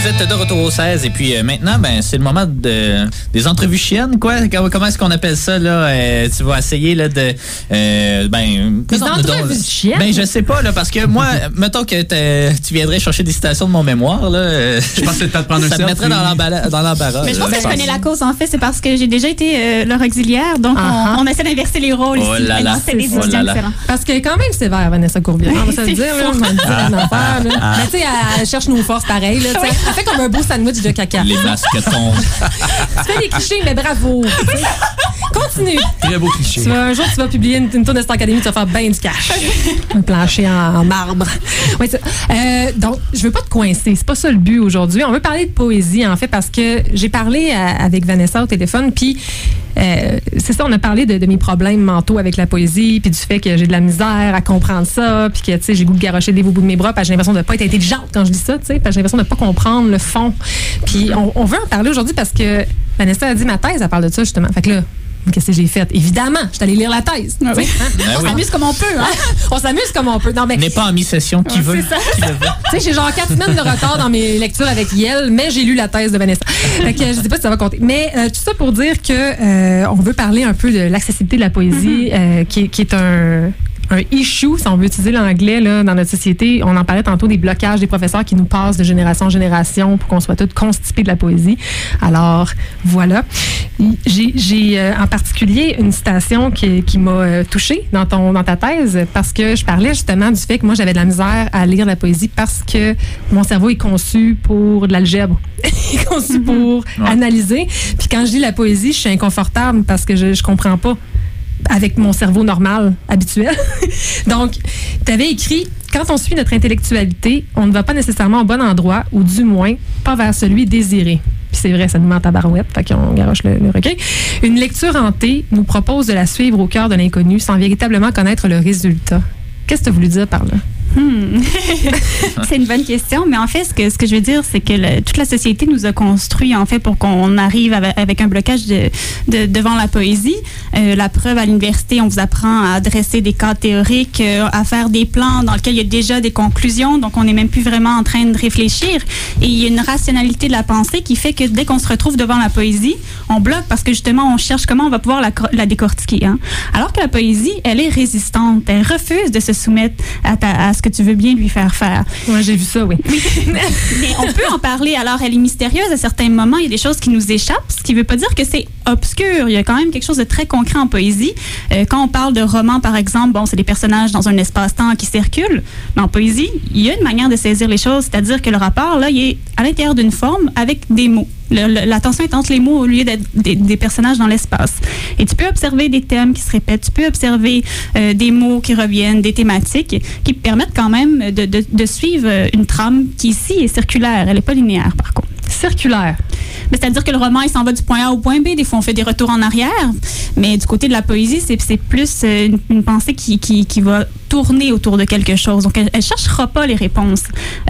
êtes de retour au 16 et puis maintenant, c'est le moment des entrevues chiennes, quoi. Comment est-ce qu'on appelle ça, là? Tu vas essayer, là, de... des entrevues chiennes? Je sais pas, là, parce que moi, mettons que tu viendrais chercher des citations de mon mémoire, là. Je pense que c'est de prendre un ça me mettrait dans l'embarras. Mais je pense que je connais la cause, en fait. C'est parce que j'ai déjà été leur auxiliaire, donc on essaie d'inverser les rôles ici. C'est des étudiants différents. Parce qu'elle est quand même sévère, Vanessa Courbier. On va se le dire, là. On va dire une affaire, là. Mais tu sais, elle cherche nos forces pareil, là. Elle fait comme un beau sandwich de caca. Les masques tombent. Tu fais des clichés, mais bravo. Continue. Très beau cliché. Un jour, tu vas publier une tour de Star Academy, tu vas faire bien du cash. Un plancher en marbre. Oui, donc, je veux pas te coincer. C'est pas ça le but aujourd'hui. On veut parler de poésie, en fait, parce que j'ai parlé avec Vanessa au téléphone, puis c'est ça, on a parlé de mes problèmes mentaux avec la poésie, puis du fait que j'ai de la misère à comprendre ça, puis que, tu sais, j'ai le goût de garocher des veaux au bout de mes bras, parce que j'ai l'impression de pas être intelligente quand je dis ça, tu sais, parce que j'ai l'impression de pas comprendre le fond. Puis on veut en parler aujourd'hui parce que Vanessa a dit ma thèse, elle parle de ça, justement. Fait que là, qu'est-ce que j'ai fait? Évidemment, je suis allée lire la thèse. Ah oui. On s'amuse comme on peut. Hein? On s'amuse comme on peut. On n'est pas en mi-session qui veut. Tu sais, j'ai genre 4 semaines de retard dans mes lectures avec Yel, mais j'ai lu la thèse de Vanessa. Fait que je sais pas si ça va compter. Mais tout ça pour dire que on veut parler un peu de l'accessibilité de la poésie, qui est un issue, si on veut utiliser l'anglais là, dans notre société. On en parlait tantôt des blocages des professeurs qui nous passent de génération en génération pour qu'on soit tous constipés de la poésie. Alors, voilà. J'ai en particulier une citation qui m'a touchée dans ta thèse parce que je parlais justement du fait que moi, j'avais de la misère à lire la poésie parce que mon cerveau est conçu pour de l'algèbre. Il est conçu pour analyser. Puis quand je lis la poésie, je suis inconfortable parce que je comprends pas avec mon cerveau normal, habituel. Donc, tu avais écrit « Quand on suit notre intellectualité, on ne va pas nécessairement au bon endroit, ou du moins, pas vers celui désiré. » Puis c'est vrai, ça nous ment à barouette, fait qu'on garoche le recueil. Une lecture hantée nous propose de la suivre au cœur de l'inconnu sans véritablement connaître le résultat. Qu'est-ce que tu as voulu dire par là? C'est une bonne question, mais en fait, ce que je veux dire, c'est que toute la société nous a construit, en fait, pour qu'on arrive avec un blocage devant la poésie. La preuve, à l'université, on vous apprend à dresser des cadres théoriques, à faire des plans dans lesquels il y a déjà des conclusions, donc on n'est même plus vraiment en train de réfléchir. Et il y a une rationalité de la pensée qui fait que dès qu'on se retrouve devant la poésie, on bloque parce que justement, on cherche comment on va pouvoir la décortiquer. Hein? Alors que la poésie, elle est résistante, elle refuse de se soumettre à ce que tu veux bien lui faire faire. Ouais, j'ai vu ça, oui. Mais on peut en parler. Alors, elle est mystérieuse à certains moments. Il y a des choses qui nous échappent, ce qui ne veut pas dire que c'est obscur. Il y a quand même quelque chose de très concret en poésie. Quand on parle de romans, par exemple, c'est des personnages dans un espace-temps qui circulent. Mais en poésie, il y a une manière de saisir les choses, c'est-à-dire que le rapport, là, il est à l'intérieur d'une forme avec des mots. La tension est entre les mots au lieu d'être des personnages dans l'espace. Et tu peux observer des thèmes qui se répètent, tu peux observer des mots qui reviennent, des thématiques qui permettent quand même de suivre une trame qui ici est circulaire. Elle n'est pas linéaire, par contre. Circulaire. Mais c'est-à-dire que le roman, il s'en va du point A au point B. Des fois, on fait des retours en arrière. Mais du côté de la poésie, c'est plus une pensée qui va tourner autour de quelque chose. Donc, elle ne cherchera pas les réponses.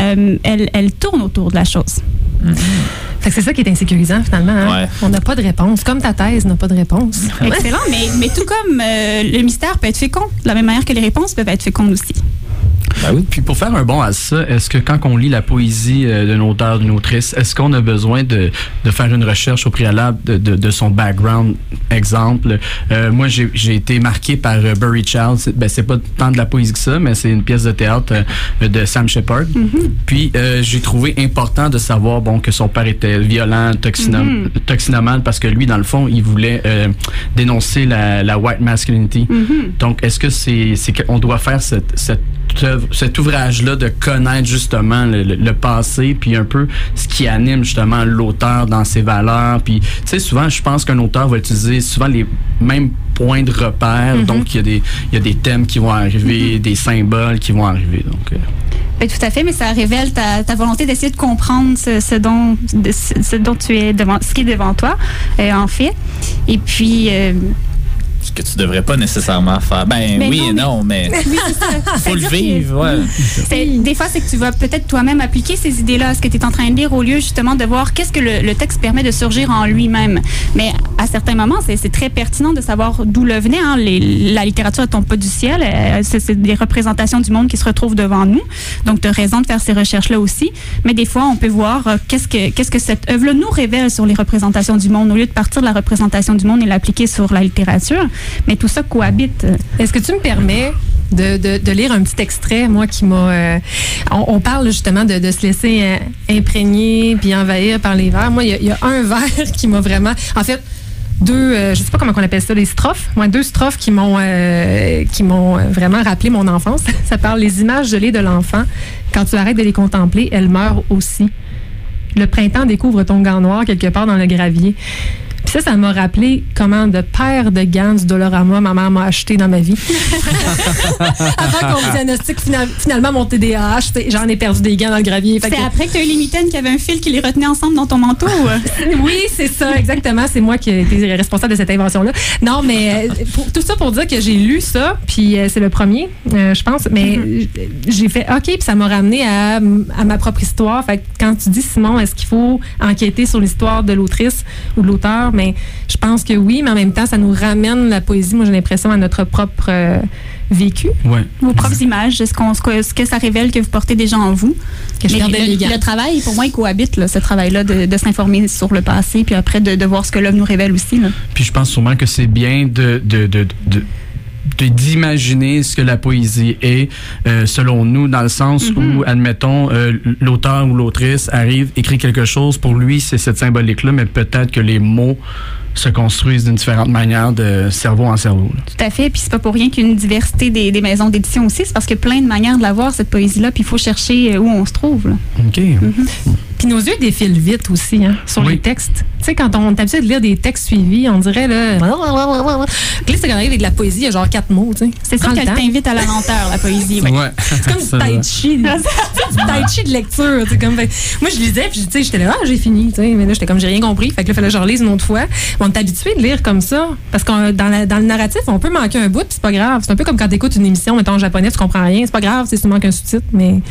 Elle tourne autour de la chose. Fait que c'est ça qui est insécurisant, finalement. Hein? Ouais. On n'a pas de réponse. Comme ta thèse n'a pas de réponse. Excellent, mais tout comme le mystère peut être fécond, de la même manière que les réponses peuvent être fécondes aussi. Ben oui. Puis pour faire un bond à ça, est-ce que quand on lit la poésie d'un auteur, d'une autrice, est-ce qu'on a besoin de faire une recherche au préalable de son background? Exemple, moi j'ai été marqué par Bury Child. C'est pas tant de la poésie que ça, mais c'est une pièce de théâtre de Sam Shepard. Mm-hmm. Puis j'ai trouvé important de savoir que son père était violent, toxinomane, parce que lui, dans le fond, il voulait dénoncer la white masculinity. Mm-hmm. Donc, est-ce que c'est qu'on doit faire cet ouvrage-là de connaître justement le passé, puis un peu ce qui anime justement l'auteur dans ses valeurs. Puis, tu sais, souvent, je pense qu'un auteur va utiliser souvent les mêmes points de repère. Mm-hmm. Donc, il y a des thèmes qui vont arriver, des symboles qui vont arriver. Donc, oui, tout à fait, mais ça révèle ta volonté d'essayer de comprendre ce dont tu es devant, ce qui est devant toi, en fait. Et puis... que tu devrais pas nécessairement faire. Ben oui et non, mais faut le vivre. Ouais. Des fois, c'est que tu vas peut-être toi-même appliquer ces idées-là à ce que tu es en train de lire au lieu justement de voir qu'est-ce que le texte permet de surgir en lui-même. Mais à certains moments, c'est très pertinent de savoir d'où le venait. Hein. La littérature ne tombe pas du ciel. C'est des représentations du monde qui se retrouvent devant nous. Donc, tu as raison de faire ces recherches-là aussi. Mais des fois, on peut voir qu'est-ce que cette œuvre-là nous révèle sur les représentations du monde au lieu de partir de la représentation du monde et l'appliquer sur la littérature. Mais tout ça cohabite. Est-ce que tu me permets de lire un petit extrait, moi, qui m'a... on parle justement de se laisser imprégner puis envahir par les vers. Moi, il y a un vers qui m'a vraiment... En fait, je sais pas comment on appelle ça, les strophes. Moi, 2 strophes qui m'ont vraiment rappelé mon enfance. Ça parle les images gelées de l'enfant. Quand tu arrêtes de les contempler, elles meurent aussi. Le printemps découvre ton gant noir quelque part dans le gravier. Puis ça m'a rappelé comment de paires de gants du Dollarama ma mère m'a acheté dans ma vie. Avant qu'on me diagnostique finalement mon TDAH, j'en ai perdu des gants dans le gravier. C'est après que tu as eu les mitaines qui avaient un fil qui les retenait ensemble dans ton manteau? Oui, c'est ça, exactement. C'est moi qui ai été responsable de cette invention-là. Non, mais tout ça pour dire que j'ai lu ça, puis c'est le premier, je pense, mais j'ai fait OK, puis ça m'a ramené à ma propre histoire. Fait que quand tu dis, Simon, est-ce qu'il faut enquêter sur l'histoire de l'autrice ou de l'auteur? Mais je pense que oui, mais en même temps, ça nous ramène la poésie, moi j'ai l'impression, à notre propre vécu. Ouais. Vos propres images, ce que ça révèle que vous portez déjà en vous. Le travail, pour moi, il cohabite, là, ce travail-là de s'informer sur le passé, puis après de voir ce que l'œuvre nous révèle aussi. Là. Puis je pense sûrement que c'est bien d'imaginer ce que la poésie est, selon nous, dans le sens où, admettons, l'auteur ou l'autrice arrive, écrit quelque chose, pour lui, c'est cette symbolique-là, mais peut-être que les mots se construisent d'une différente manière de cerveau en cerveau. Là. Tout à fait, puis c'est pas pour rien qu'une diversité des maisons d'édition aussi, c'est parce qu'il y a plein de manières de la voir, cette poésie-là, puis il faut chercher où on se trouve. Là. OK. Puis nos yeux défilent vite aussi, hein, sur les textes. Tu sais, quand on est habitué de lire des textes suivis, on dirait, là... Puis là, c'est quand on arrive avec de la poésie, il y a genre 4 mots, tu sais. C'est ça qu'elle t'invite à la lenteur, la poésie. Ouais. C'est comme du tai chi. Du tai chi de lecture. Comme, moi, je lisais, puis j'étais là, j'ai fini. Tu sais, mais là, j'étais comme, j'ai rien compris. Fait que là, il fallait que je relise une autre fois. Mais on est habitué de lire comme ça. Parce que dans le narratif, on peut manquer un bout, puis c'est pas grave. C'est un peu comme quand tu écoutes une émission, mettons en japonais, tu comprends rien. C'est pas grave si tu manques un sous-titre, mais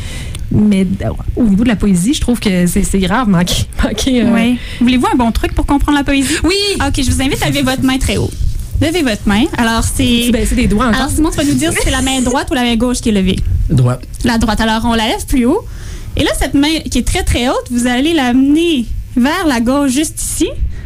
au niveau de la poésie, je trouve que c'est grave manquer. Oui. Voulez-vous un bon truc pour comprendre la poésie? Oui! OK, je vous invite à lever votre main très haut. Levez votre main. Alors, c'est des doigts encore. Alors, Simon, tu vas nous dire si c'est la main droite ou la main gauche qui est levée. Droite. La droite. Alors, on la lève plus haut. Et là, cette main qui est très, très haute, vous allez l'amener vers la gauche, juste ici,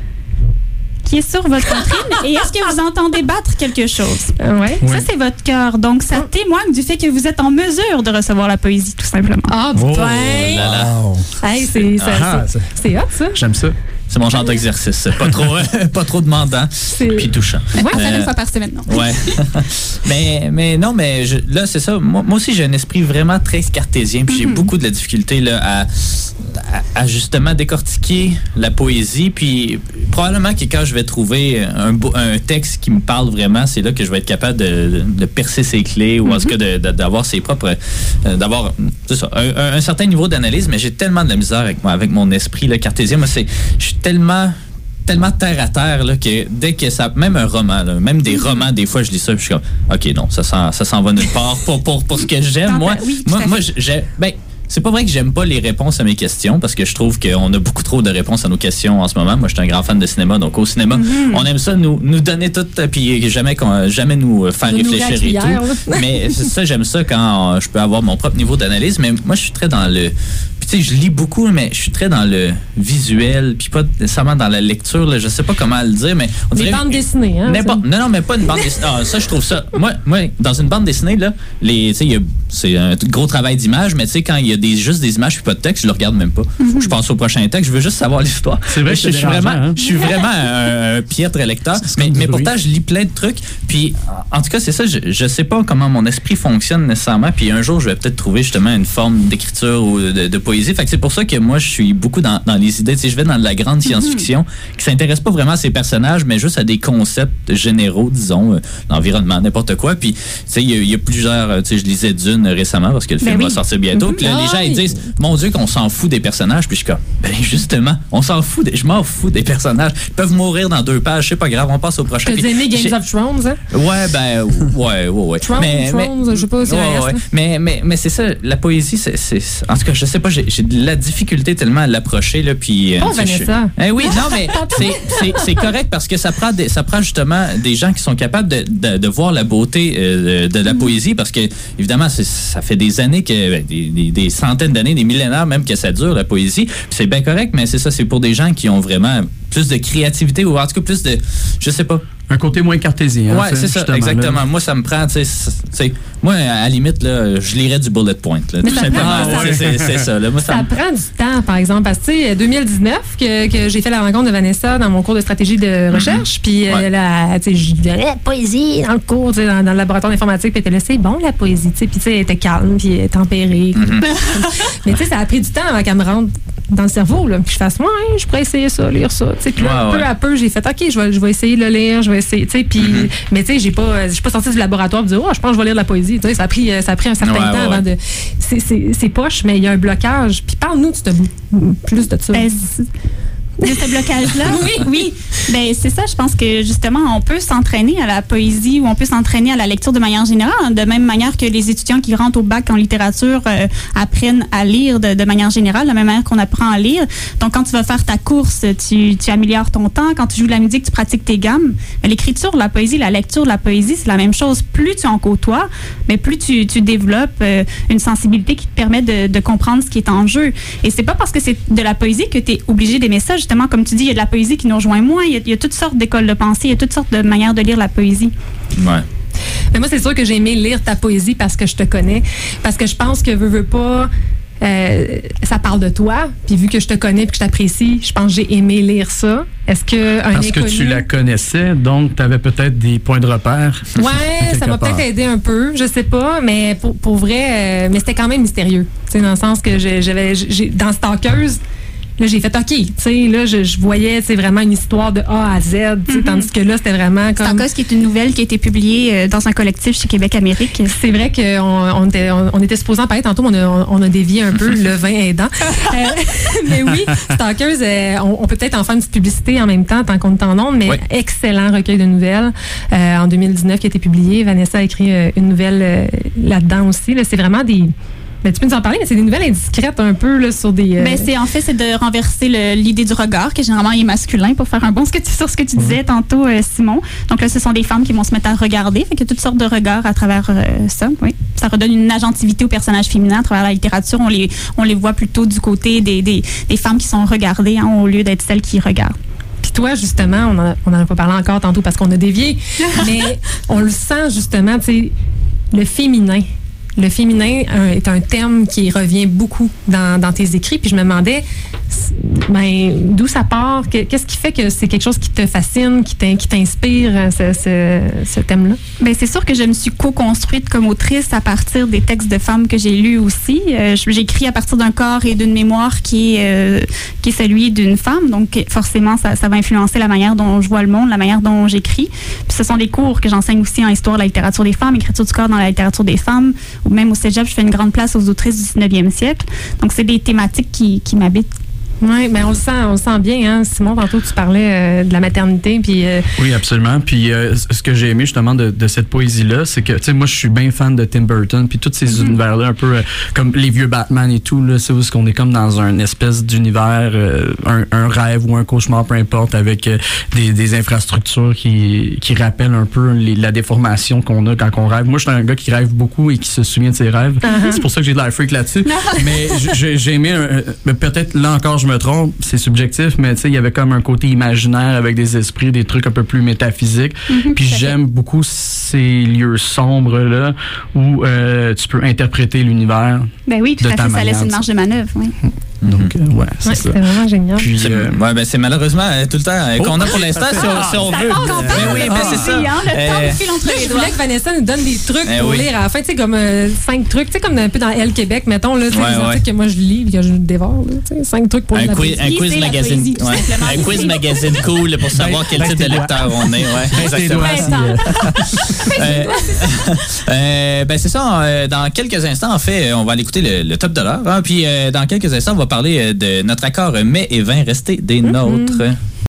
qui est sur votre poitrine. Et est-ce que vous entendez battre quelque chose? Ouais. Ça, c'est votre cœur. Donc, ça témoigne du fait que vous êtes en mesure de recevoir la poésie, tout simplement. Ah, ben! Wow. Hey, c'est hot, ça. J'aime ça. C'est mon genre d'exercice. Pas trop demandant, puis touchant. Une fois par semaine, non? Ouais. mais non, mais là, c'est ça. Moi aussi, j'ai un esprit vraiment très cartésien, puis j'ai beaucoup de la difficulté là, à justement décortiquer la poésie. Puis probablement que quand je vais trouver un texte qui me parle vraiment, c'est là que je vais être capable de percer ses clés, ou en tout cas d'avoir ses propres... d'avoir, c'est ça, un certain niveau d'analyse, mais j'ai tellement de la misère avec mon esprit là, cartésien. Moi, je suis tellement terre à terre là, que dès que ça, même un roman, là, même des romans, des fois je lis ça et je suis comme OK, non, ça s'en va nulle part pour ce que j'aime. Moi, c'est pas vrai que j'aime pas les réponses à mes questions, parce que je trouve qu'on a beaucoup trop de réponses à nos questions en ce moment. Moi, je suis un grand fan de cinéma, donc au cinéma, on aime ça nous donner tout, puis jamais nous faire réfléchir et tout. Mais ça, j'aime ça quand je peux avoir mon propre niveau d'analyse. Mais moi, je suis très dans le... Puis tu sais, je lis beaucoup, mais je suis très dans le visuel, puis pas nécessairement dans la lecture. Là, je sais pas comment le dire, mais on dirait... Des bandes dessinées, hein? Non, mais pas une bande dessinée. Ah, ça, je trouve ça... Moi, dans une bande dessinée, là, c'est un gros travail d'image, mais tu sais, quand il y a juste des images puis pas de texte, je le regarde même pas. Je pense au prochain texte, je veux juste savoir l'histoire. C'est vrai, je suis vraiment un piètre lecteur, mais pourtant je lis plein de trucs. Puis en tout cas, c'est ça, je sais pas comment mon esprit fonctionne nécessairement, puis un jour je vais peut-être trouver justement une forme d'écriture ou de poésie poésie. Fait que c'est pour ça que moi, je suis beaucoup dans les idées. Tu sais, je vais dans de la grande science-fiction qui s'intéresse pas vraiment à ces personnages, mais juste à des concepts généraux, disons, d'environnement, n'importe quoi. Puis, tu sais, il y a plusieurs... Tu sais, je lisais Dune récemment parce que le film va sortir bientôt. Puis là, les gens, ils disent, mon Dieu, qu'on s'en fout des personnages. Puis je suis comme, ben justement, je m'en fous des personnages. Ils peuvent mourir dans 2 pages, c'est pas grave, on passe au prochain. T'as aimé Games of Thrones, hein? Ouais. Thrones, je sais pas si mais c'est ça, la poésie, c'est en tout cas, je sais pas, j'ai de la difficulté tellement à l'approcher, là, puis... Vanessa. Oui, non, mais c'est correct parce que ça prend justement des gens qui sont capables de voir la beauté de la poésie, parce que, évidemment, ça fait des années, des centaines d'années, des millénaires même que ça dure, la poésie, puis c'est bien correct, mais c'est ça, c'est pour des gens qui ont vraiment plus de créativité, ou en tout cas plus de, je sais pas. Un côté moins cartésien. Ouais, c'est ça, exactement. Là. Moi, ça me prend, tu sais, moi, à la limite, là, je lirais du bullet point, là, tout simplement. C'est ça. Là, moi, ça prend du temps, par exemple, parce que, tu sais, 2019, que j'ai fait la rencontre de Vanessa dans mon cours de stratégie de recherche, puis tu sais, je disais poésie dans le cours, tu sais, dans le laboratoire d'informatique, puis elle était là, c'est bon, la poésie, tu sais, puis tu sais, elle était calme, puis tempérée. Mais tu sais, ça a pris du temps avant qu'elle me rentre dans le cerveau, là, puis je fasse, je pourrais essayer ça, lire ça, tu sais, puis là, peu à peu, j'ai fait, OK, je vais essayer de le lire, je vais essayer, tu sais, puis, mais tu sais, je suis pas sortie du laboratoire pour dire, je pense que je vais lire de la poésie, tu sais, ça a pris un certain temps avant de, c'est poche, mais il y a un blocage, puis parle-nous plus de ça. De ce blocage-là? Oui. Ben, c'est ça, je pense que justement, on peut s'entraîner à la poésie ou on peut s'entraîner à la lecture de manière générale, de même manière que les étudiants qui rentrent au bac en littérature apprennent à lire de manière générale, de la même manière qu'on apprend à lire. Donc, quand tu vas faire ta course, tu améliores ton temps. Quand tu joues de la musique, tu pratiques tes gammes. Mais l'écriture, la poésie, la lecture de la poésie, c'est la même chose. Plus tu en côtoies, mais plus tu développes une sensibilité qui te permet de comprendre ce qui est en jeu. Et c'est pas parce que c'est de la poésie que tu es obligé d'aimer ça. Justement, comme tu dis, il y a de la poésie qui nous rejoint moins. Il y a toutes sortes d'écoles de pensée, il y a toutes sortes de manières de lire la poésie. Ouais. Mais moi, c'est sûr que j'ai aimé lire ta poésie parce que je te connais. Parce que je pense que veux pas... ça parle de toi, puis vu que je te connais et que je t'apprécie, je pense que j'ai aimé lire ça. Est-ce que parce que tu la connaissais, donc tu avais peut-être des points de repère. Ouais, ça m'a peut-être aidé un peu, je sais pas, mais pour vrai, mais c'était quand même mystérieux. Tu sais, dans le sens que j'ai dans Stalkeuse, là, j'ai fait OK, tu sais, là, je voyais, c'est vraiment une histoire de A à Z, tandis que là, c'était vraiment comme... Stalkeuse, qui est une nouvelle qui a été publiée dans un collectif chez Québec Amérique. C'est vrai qu'on était supposé en parler tantôt, on a dévié un peu, le vin aidant. Mais oui, Stalkeuse, on peut peut-être en faire une petite publicité en même temps, tant qu'on est en ondes, mais excellent recueil de nouvelles en 2019 qui a été publié. Vanessa a écrit une nouvelle là-dedans aussi. Là, c'est vraiment des... Ben, tu peux nous en parler, mais c'est des nouvelles indiscrètes un peu là, sur des... Ben, c'est de renverser l'idée du regard, qui généralement est masculin, pour faire un bon sur ce que tu disais tantôt, Simon. Donc là, ce sont des femmes qui vont se mettre à regarder. Fait qu'il y a toutes sortes de regards à travers ça. Oui. Ça redonne une agentivité aux personnages féminins à travers la littérature. On les voit plutôt du côté des femmes qui sont regardées au lieu d'être celles qui regardent. Puis toi, justement, on n'en a pas parlé encore tantôt parce qu'on a dévié, mais on le sent justement, tu sais, le féminin. Le féminin est un thème qui revient beaucoup dans tes écrits. Puis je me demandais, d'où ça part? Qu'est-ce qui fait que c'est quelque chose qui te fascine, qui t'inspire, ce thème-là? Ben, c'est sûr que je me suis co-construite comme autrice à partir des textes de femmes que j'ai lus aussi. J'écris à partir d'un corps et d'une mémoire qui est celui d'une femme. Donc, forcément, ça va influencer la manière dont je vois le monde, la manière dont j'écris. Puis ce sont des cours que j'enseigne aussi en histoire de la littérature des femmes, écriture du corps dans la littérature des femmes, ou même au cégep, je fais une grande place aux autrices du 19e siècle. Donc, c'est des thématiques qui m'habitent. Oui, mais on le sent bien, hein. Simon, tantôt, tu parlais de la maternité. Puis, Oui, absolument. Puis ce que j'ai aimé justement de cette poésie-là, c'est que, tu sais, moi, je suis bien fan de Tim Burton, puis tous ces univers-là, un peu comme les vieux Batman et tout, là, c'est où qu'on est comme dans une espèce d'univers, un rêve ou un cauchemar, peu importe, avec des infrastructures qui rappellent un peu la déformation qu'on a quand on rêve. Moi, je suis un gars qui rêve beaucoup et qui se souvient de ses rêves. C'est pour ça que j'ai de l'air freak là-dessus. Mais j'ai aimé, peut-être là encore, je me trompe, c'est subjectif, mais tu sais, il y avait comme un côté imaginaire avec des esprits, des trucs un peu plus métaphysiques. Puis j'aime beaucoup ces lieux sombres-là où tu peux interpréter l'univers. Ben oui, tout à fait, ça laisse une marge de manœuvre, oui. Donc, ouais, c'est ça. C'était vraiment génial. Puis, C'est malheureusement tout le temps qu'on a pour l'instant si on veut. Mais oui, c'est ça. Le temps me file entre les Je doigts. voulais que Vanessa nous donne des trucs pour oui. lire à la fin, tu sais, comme 5 trucs, tu sais, comme un peu dans Elle Québec, mettons, là, tu sais, Ouais, les ouais. articles que moi je lis et que je dévore, là, tu sais, 5 trucs pour lire la poésie. Un quiz Lisez la magazine. poésie, tout simplement. Un quiz magazine cool pour savoir quel type de lecteur on est. Ouais, exactement. C'est ça. Dans quelques instants, en fait, on va aller écouter le top de l'heure. Puis dans quelques instants, on va parler de notre accord mets et vin. Restez des nôtres.